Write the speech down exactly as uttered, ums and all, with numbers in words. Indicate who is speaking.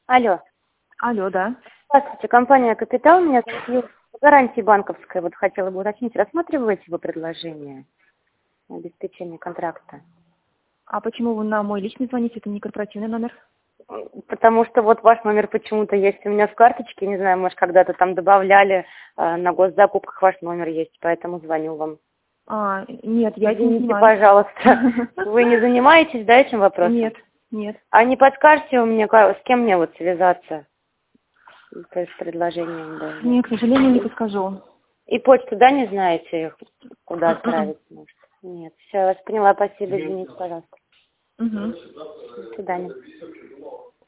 Speaker 1: Алло.
Speaker 2: Алло, да.
Speaker 1: Здравствуйте, компания «Капитал». Меня зовут Юлия. Гарантия банковская. Вот хотела бы уточнить, рассматриваете вы предложение на обеспечение контракта?
Speaker 2: А почему вы на мой личный звоните? Это не корпоративный номер?
Speaker 1: Потому что вот ваш номер почему-то есть у меня в карточке. Не знаю, может, когда-то там добавляли, э, на госзакупках ваш номер есть, поэтому звоню вам.
Speaker 2: А, нет, я этим не
Speaker 1: Извините,
Speaker 2: занимаюсь.
Speaker 1: пожалуйста. Вы не занимаетесь, да, этим вопросом?
Speaker 2: Нет, нет.
Speaker 1: А не подскажете вы мне, как- с кем мне вот связаться? То есть предложением даже.
Speaker 2: Нет, к сожалению, не подскажу.
Speaker 1: И почту, да, не знаете, куда
Speaker 2: М-м.
Speaker 1: отправить, может? Нет. Все, я вас поняла, спасибо, извините, пожалуйста.
Speaker 2: Мгм.
Speaker 1: До свидания.